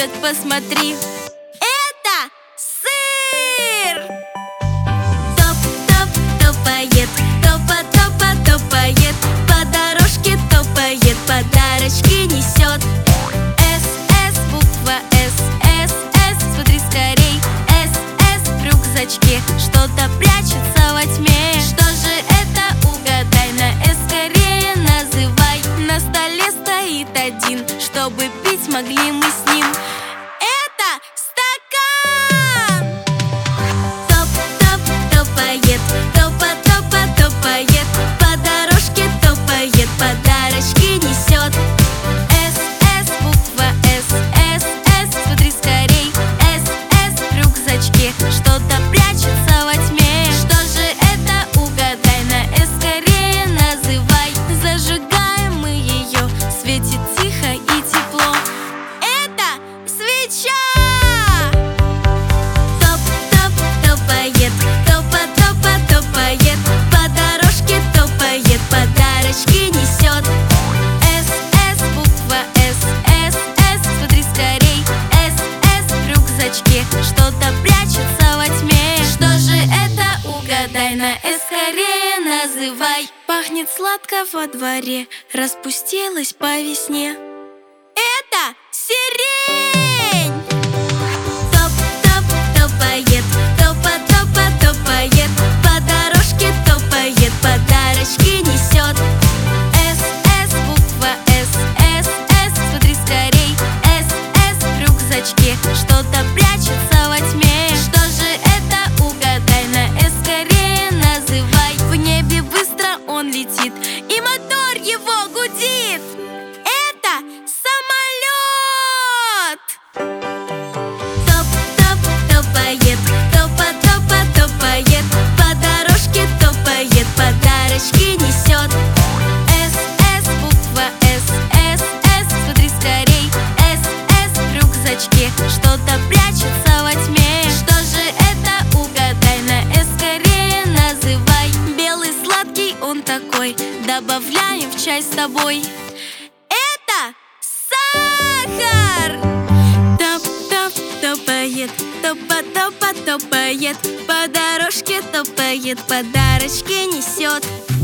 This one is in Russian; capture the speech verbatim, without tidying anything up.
Вот посмотри, это сыр! Топ-топ топает, топа-топа-топает, по дорожке топает, подарочки несет. С-С, буква С-С-С, смотри скорей, С-С в рюкзачке что-то прячется во тьме. Что же это, угадай, на С скорее называй. На столе стоит один, чтобы пить могли мы с ним. Это стакан! Топ-топ топает, топа-топа-топает, по дорожке топает, подарочки несет. С-С, буква С-С-С, смотри скорей, С-С в рюкзачке что-то прячется во тьме. Что же это, угадай, на С скорее называй. Зажигаем мы ее, светит тихо и тепло. Это свеча! Топ-топ топает, топа-топа-топает, по дорожке топает, подарочки несет. С-С, буква С-С-С, смотри скорей, С-С в рюкзачке что-то прячется во тьме. Что же это, угадай, на С скорее называй. Пахнет сладко во дворе, распустилась по весне. Это сирень! Топ-топ топает, топа-топа-топает, по дорожке топает, подарочки несет. С-С, буква С-С-С, смотри скорей, С-С в рюкзачке что-то прячется во тьме. Что же это, угадай, на С скорее называй. В небе быстро он летит, и мотор его гудит. Это самолет! Топ-топ топает, топа-топа-топает, по дорожке топает, подарочки несет. С-С, буква С-С-С, смотри скорей, С-С в рюкзачке что-то прячется во тьме. Что же это, угадай, на С скорее называй. Белый сладкий он такой, добавляем в чай с тобой. Это сахар! Топ-топ топает, топа-топа-топает, по дорожке топает, подарочки несет.